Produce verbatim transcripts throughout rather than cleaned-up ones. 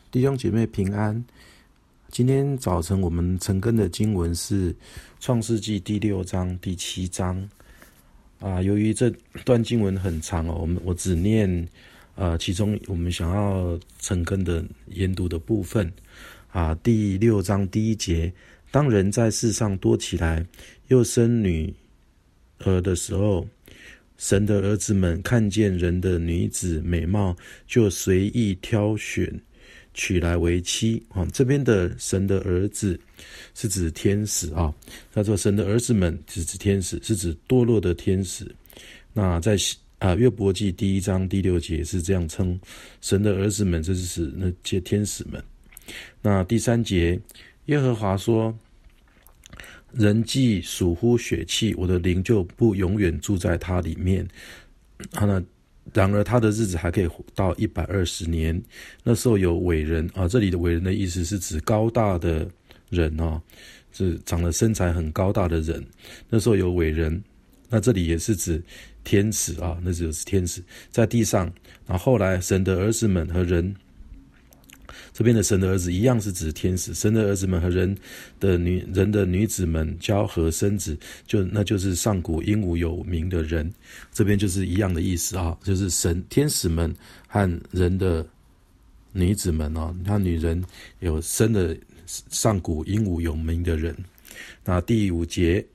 弟兄姐妹平安。今天早晨我们晨更的经文是创世纪第六章第七章啊。由于这段经文很长哦，我们我只念呃其中我们想要晨更的研读的部分啊。第六章第一节，当人在世上多起来，又生女儿的时候，神的儿子们看见人的女子美貌，就随意挑选娶来为妻啊。这边的神的儿子是指天使啊，他说神的儿子们是指天使，是指堕落的天使。那在啊约伯记第一章第六节是这样称神的儿子们，这是指那些天使们。那第三节，耶和华说，人既属乎血气，我的灵就不永远住在他里面。啊，那然而他的日子还可以活到一百二十年。那时候有伟人啊，这里的伟人的意思是指高大的人啊，是长得身材很高大的人。那时候有伟人，那这里也是指天使啊，那就是天使在地上。然后后来神的儿子们和人。这边的神的儿子一样是指天使，神的儿子们和人的女人的女子们交合生子，就那就是上古英武有名的人。这边就是一样的意思啊，就是神天使们和人的女子们啊，那女人有生的上古英武有名的人。那第五节，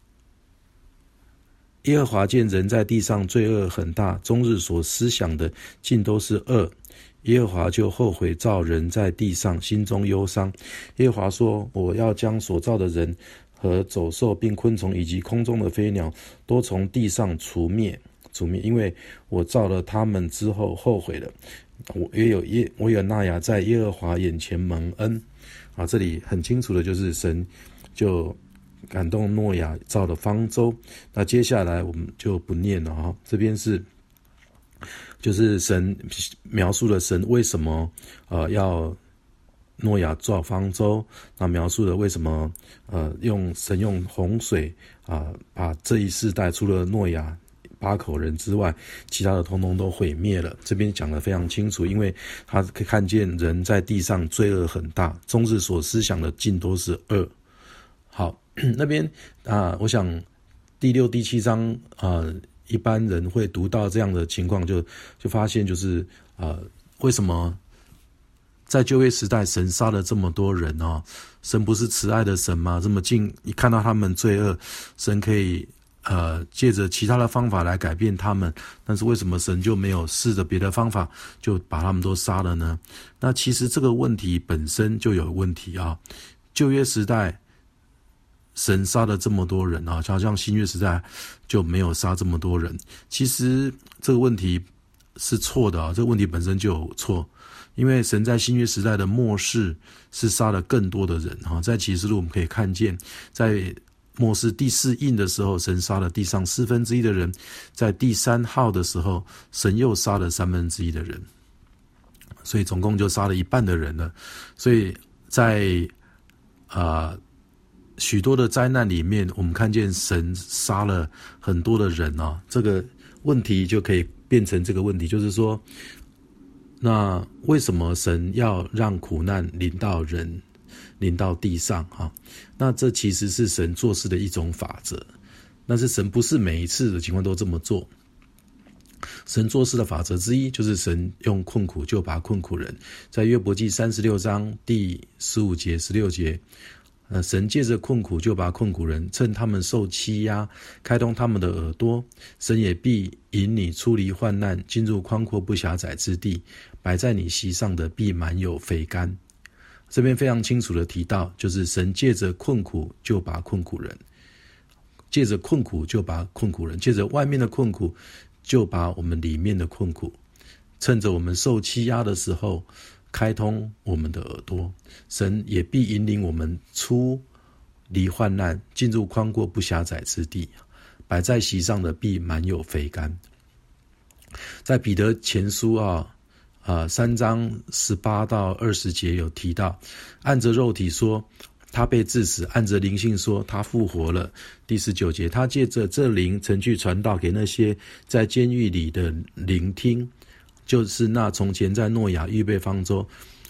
耶和华见人在地上罪恶很大，终日所思想的尽都是恶。耶和华就后悔造人在地上，心中忧伤。耶和华说，我要将所造的人和走兽并昆虫以及空中的飞鸟都从地上除灭除灭，因为我造了他们之后后悔了。我也有耶我有纳雅在耶和华眼前蒙恩啊。这里很清楚的就是神就感动诺亚造了方舟。那接下来我们就不念了啊，这边是就是神描述了神为什么呃要诺亚造方舟，那描述了为什么呃用神用洪水啊、呃、把这一世代除了诺亚八口人之外，其他的通通都毁灭了。这边讲得非常清楚，因为他可以看见人在地上罪恶很大，终日所思想的尽都是恶。好，那边啊、呃，我想第六、第七章啊。呃一般人会读到这样的情况，就就发现就是呃，为什么在旧约时代神杀了这么多人哦？神不是慈爱的神吗？这么近一看到他们罪恶，神可以呃借着其他的方法来改变他们，但是为什么神就没有试着别的方法就把他们都杀了呢？那其实这个问题本身就有问题啊。旧约时代神杀了这么多人啊，好像新约时代就没有杀这么多人。其实这个问题是错的啊，这个问题本身就有错。因为神在新约时代的末世是杀了更多的人啊，在启示录我们可以看见，在末世第四印的时候，神杀了地上四分之一的人；在第三号的时候，神又杀了三分之一的人，所以总共就杀了一半的人了。所以在啊。呃许多的灾难里面，我们看见神杀了很多的人啊，这个问题就可以变成这个问题，就是说，那为什么神要让苦难临到人，临到地上啊？那这其实是神做事的一种法则，但是神不是每一次的情况都这么做。神做事的法则之一，就是神用困苦救拔困苦人。在约伯记三十六章第十五节、十六节。呃，神借着困苦就把困苦人，趁他们受欺压，开通他们的耳朵。神也必引你出离患难，进入宽阔不狭窄之地。摆在你席上的必满有肥甘。这边非常清楚的提到，就是神借着困苦就把困苦人，借着困苦就把困苦人，借着外面的困苦就把我们里面的困苦，趁着我们受欺压的时候。开通我们的耳朵，神也必引领我们出离患难，进入宽阔不狭窄之地。摆在席上的必满有肥甘。在彼得前书啊，呃三章十八到二十节有提到，按着肉体说他被治死，按着灵性说他复活了。第十九节，他借着这灵曾去传道给那些在监狱里的聆听，就是那从前在诺亚预备方舟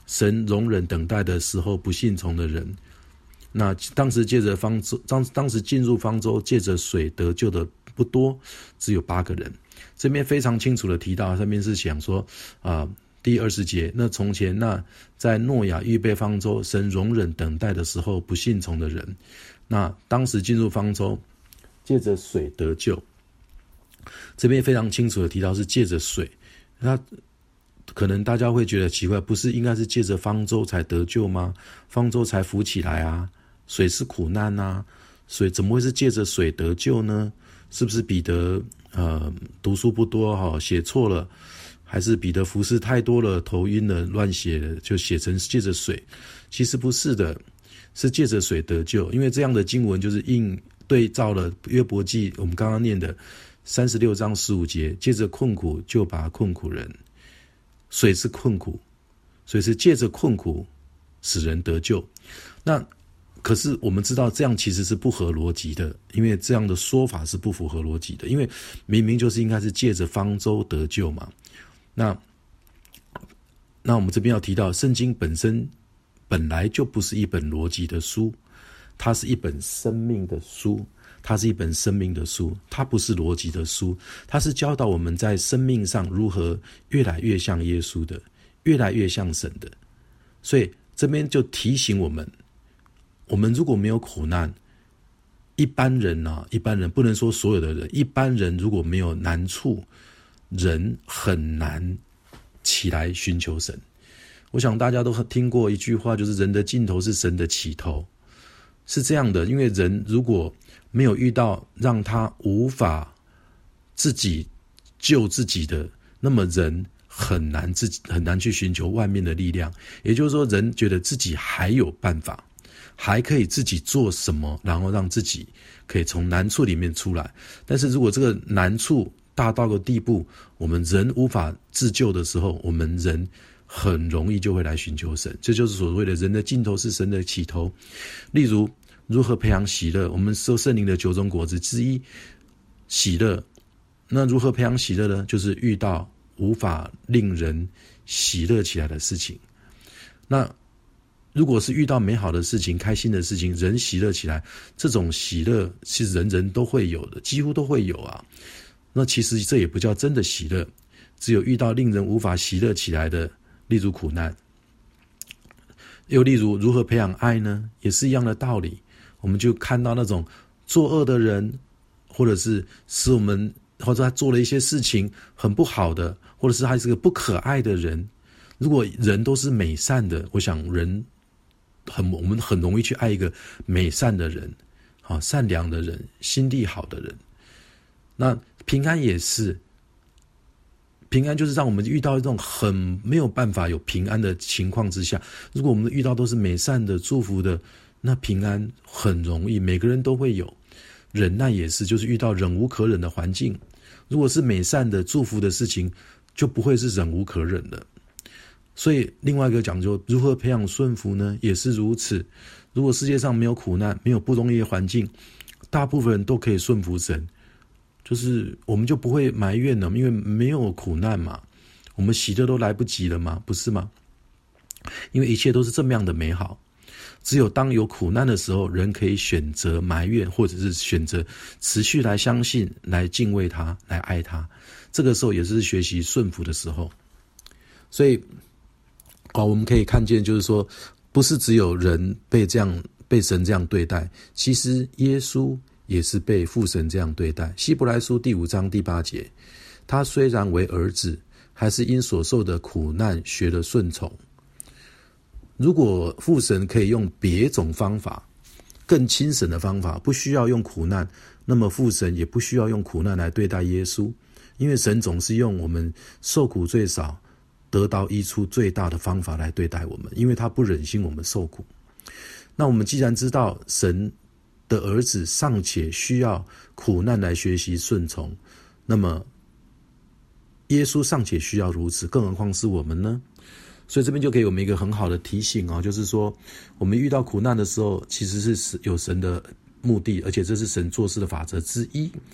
神容忍等待的时候不信从的人。那当时借着方舟，当当时进入方舟借着水得救的不多，只有八个人。这边非常清楚的提到，上面是想说啊、呃，第二十节，那从前那在诺亚预备方舟，神容忍等待的时候不信从的人，那当时进入方舟借着水得救。这边非常清楚的提到是借着水，那可能大家会觉得奇怪，不是应该是借着方舟才得救吗？方舟才浮起来啊，水是苦难啊，水怎么会是借着水得救呢？是不是彼得呃读书不多哈、哦，写错了，还是彼得服事太多了，头晕了，乱写了，就写成借着水？其实不是的，是借着水得救，因为这样的经文就是应对照了约伯记我们刚刚念的三十六章十五节，借着困苦就把困苦人，水是困苦，所以是借着困苦使人得救。那可是我们知道这样其实是不合逻辑的，因为这样的说法是不符合逻辑的，因为明明就是应该是借着方舟得救嘛。那那我们这边要提到，圣经本身本来就不是一本逻辑的书，它是一本生命的书，它是一本生命的书，它不是逻辑的书，它是教导我们在生命上如何越来越像耶稣的，越来越像神的。所以这边就提醒我们，我们如果没有苦难，一般人啊，一般人不能说所有的人，一般人如果没有难处，人很难起来寻求神。我想大家都听过一句话，就是人的尽头是神的起头，是这样的。因为人如果没有遇到让他无法自己救自己的，那么人很难自己很难去寻求外面的力量。也就是说，人觉得自己还有办法，还可以自己做什么，然后让自己可以从难处里面出来。但是如果这个难处大到个地步，我们人无法自救的时候，我们人很容易就会来寻求神。这就是所谓的人的尽头是神的起头。例如如何培养喜乐，我们受圣灵的九种果子之一喜乐。那如何培养喜乐呢？就是遇到无法令人喜乐起来的事情。那如果是遇到美好的事情，开心的事情，人喜乐起来，这种喜乐是人人都会有的，几乎都会有啊。那其实这也不叫真的喜乐，只有遇到令人无法喜乐起来的，例如苦难。又例如如何培养爱呢？也是一样的道理。我们就看到那种作恶的人，或者是使我们，或者他做了一些事情很不好的，或者是他是个不可爱的人。如果人都是美善的，我想人很我们很容易去爱一个美善的人，好善良的人，心地好的人。那平安也是，平安就是让我们遇到这种很没有办法有平安的情况之下，如果我们遇到都是美善的祝福的，那平安很容易，每个人都会有。忍耐也是，就是遇到忍无可忍的环境，如果是美善的祝福的事情，就不会是忍无可忍的。所以另外一个讲究，如何培养顺服呢？也是如此。如果世界上没有苦难，没有不容易的环境，大部分人都可以顺服神，就是我们就不会埋怨了，因为没有苦难嘛，我们喜乐都来不及了嘛，不是吗？因为一切都是这么样的美好。只有当有苦难的时候，人可以选择埋怨，或者是选择持续来相信，来敬畏他，来爱他。这个时候也是学习顺服的时候。所以哦，我们可以看见，就是说，不是只有人被这样被神这样对待，其实耶稣也是被父神这样对待。希伯来书第五章第八节，他虽然为儿子，还是因所受的苦难学了顺从。如果父神可以用别种方法，更轻省的方法，不需要用苦难，那么父神也不需要用苦难来对待耶稣，因为神总是用我们受苦最少得到益处最大的方法来对待我们，因为他不忍心我们受苦。那我们既然知道神的儿子尚且需要苦难来学习顺从，那么耶稣尚且需要如此，更何况是我们呢？所以这边就给我们一个很好的提醒啊，就是说我们遇到苦难的时候，其实是有神的目的，而且这是神做事的法则之一。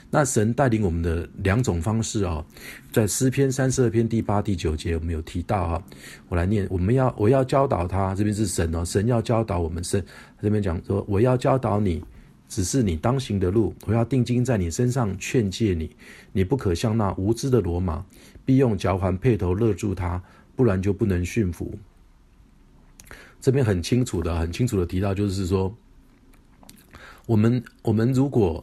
那神带领我们的两种方式啊，在诗篇三十二篇第八、第九节我们有提到啊，我来念，我们要我要教导他，这边是神哦，神要教导我们，神这边讲说，我要教导你，只是你当行的路，我要定睛在你身上劝诫你，你不可像那无知的骡马，必用嚼环辔头勒住它，不然就不能驯服。这边很清楚的很清楚的提到，就是说我们我们如果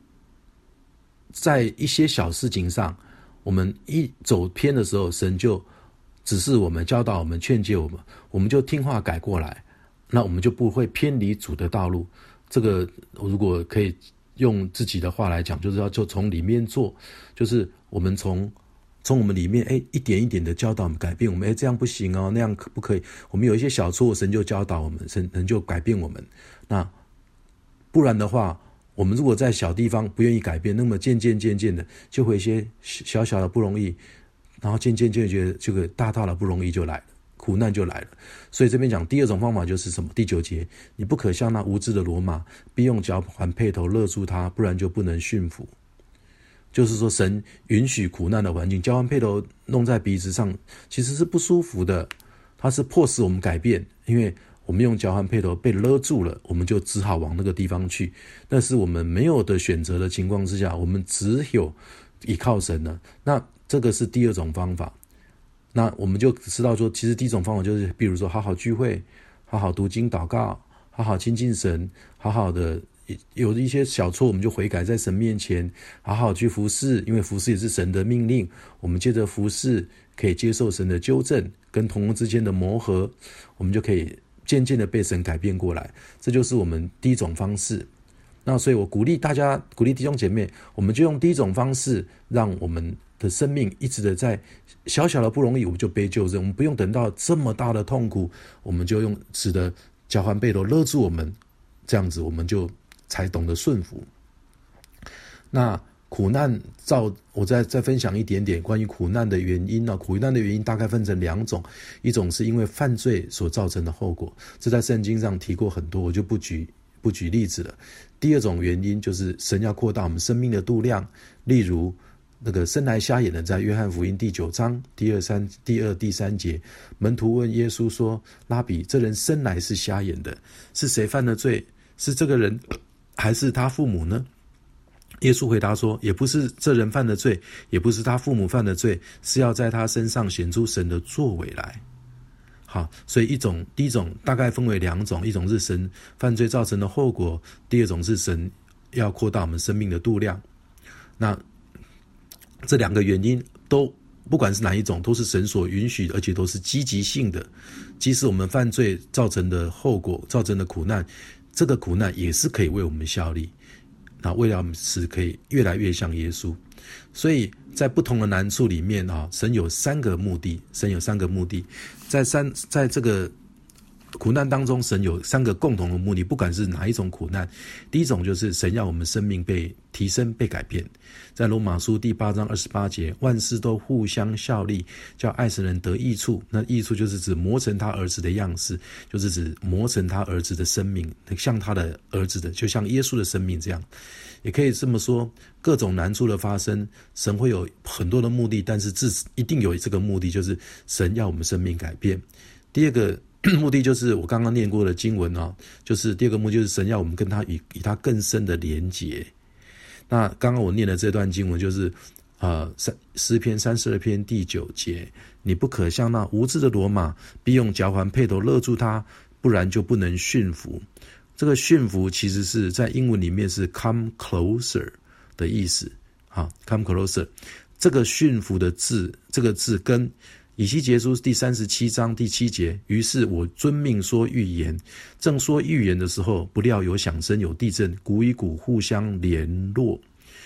在一些小事情上我们一走偏的时候，神就指示我们，教导我们，劝诫我们，我们就听话改过来，那我们就不会偏离主的道路。这个如果可以用自己的话来讲，就是要就从里面做，就是我们从从我们里面哎一点一点的教导我们，改变我们，哎这样不行哦，那样可不可以？我们有一些小错，神就教导我们，神神就改变我们。那不然的话，我们如果在小地方不愿意改变，那么渐渐渐渐的就会一些小小的不容易，然后渐渐就觉得这个大大的不容易就来了，苦难就来了。所以这边讲第二种方法就是什么？第九节，你不可像那无知的骡马，必用嚼环辔头勒住它，不然就不能驯服。就是说神允许苦难的环境，嚼环辔头弄在鼻子上其实是不舒服的，它是迫使我们改变，因为我们用嚼环辔头被勒住了，我们就只好往那个地方去，那是我们没有的选择的情况之下，我们只有依靠神了。那这个是第二种方法。那我们就知道说，其实第一种方法就是比如说好好聚会，好好读经祷告，好好亲近神，好好的有一些小错我们就悔改在神面前，好好去服侍，因为服侍也是神的命令，我们借着服侍可以接受神的纠正，跟同工之间的磨合，我们就可以渐渐的被神改变过来。这就是我们第一种方式。那所以我鼓励大家，鼓励弟兄姐妹，我们就用第一种方式，让我们的生命一直的在小小的不容易我们就被纠正，我们不用等到这么大的痛苦，我们就用使得嚼环辔头勒住我们，这样子我们就才懂得顺服。那苦难造，我再再分享一点点关于苦难的原因呢。苦难的原因大概分成两种，一种是因为犯罪所造成的后果，这在圣经上提过很多，我就不举不举例子了。第二种原因就是神要扩大我们生命的度量，例如那个生来瞎眼的，在约翰福音第九章第二三第二第三节，门徒问耶稣说：“拉比，这人生来是瞎眼的，是谁犯的罪？是这个人还是他父母呢？”耶稣回答说：“也不是这人犯的罪，也不是他父母犯的罪，是要在他身上显出神的作为来。”好，所以一种第一种大概分为两种，一种是神犯罪造成的后果，第二种是神要扩大我们生命的度量。那这两个原因都不管是哪一种，都是神所允许的，而且都是积极性的。即使我们犯罪造成的后果，造成的苦难，这个苦难也是可以为我们效力，那为了我们使可以越来越像耶稣。所以在不同的难处里面啊，神有三个目的，神有三个目的，在三在这个苦难当中，神有三个共同的目的，不管是哪一种苦难。第一种就是神要我们生命被提升被改变，在罗马书第八章二十八节，万事都互相效力，叫爱神人得益处。那益处就是指磨成他儿子的样式，就是指磨成他儿子的生命，像他的儿子的，就像耶稣的生命这样。也可以这么说，各种难处的发生，神会有很多的目的，但是至一定有这个目的，就是神要我们生命改变。第二个目的就是我刚刚念过的经文啊，就是第二个目的就是神要我们跟他与与他更深的连结。那刚刚我念的这段经文就是呃诗篇三十二篇第九节，你不可像那无知的骡马，必用嚼环辔头勒住它，不然就不能驯服。这个驯服其实是在英文里面是 come closer 的意思，好 come closer。这个驯服的字，这个字跟以西结书第三十七章第七节，于是我遵命说预言，正说预言的时候，不料有响声，有地震，鼓与鼓互相联络，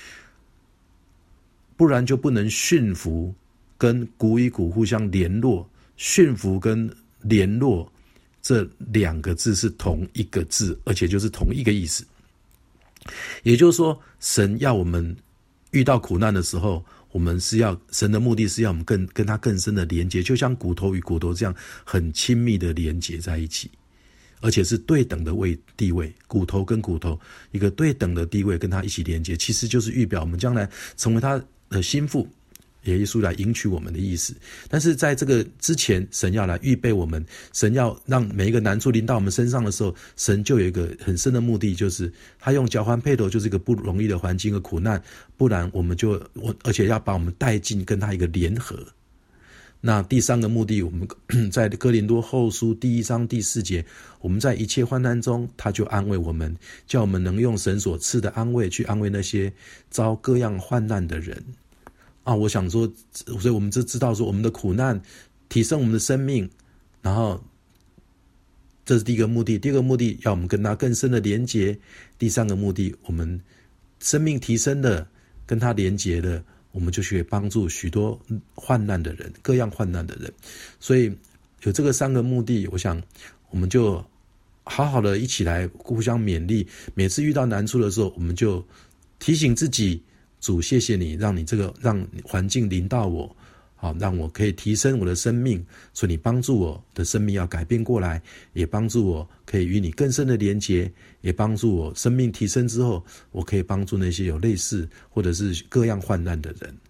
不然就不能驯服，跟鼓与鼓互相联络，驯服跟联络这两个字是同一个字，而且就是同一个意思。也就是说，神要我们遇到苦难的时候，我们是要神的目的是要我们更跟他更深的连结，就像骨头与骨头这样很亲密的连结在一起。 而且是对等的位地位，骨头跟骨头一个对等的地位跟他一起连接，其实就是预表我们将来成为他的心腹，耶稣来迎娶我们的意思。但是在这个之前，神要来预备我们，神要让每一个难处临到我们身上的时候，神就有一个很深的目的，就是他用交换配头，就是一个不容易的环境和苦难，不然我们就而且要把我们带进跟他一个联合。那第三个目的，我们在哥林多后书第一章第四节，我们在一切患难中，他就安慰我们，叫我们能用神所赐的安慰去安慰那些遭各样患难的人。啊，我想说，所以我们就知道说，我们的苦难提升我们的生命，然后这是第一个目的。第二个目的，要我们跟他更深的连结。第三个目的，我们生命提升了，跟他连结了，我们就可以帮助许多患难的人，各样患难的人。所以有这个三个目的，我想我们就好好的一起来互相勉励。每次遇到难处的时候，我们就提醒自己，主，谢谢你，让你这个让环境临到我，好，让我可以提升我的生命，所以你帮助我的生命要改变过来，也帮助我可以与你更深的连结，也帮助我生命提升之后，我可以帮助那些有类似或者是各样患难的人。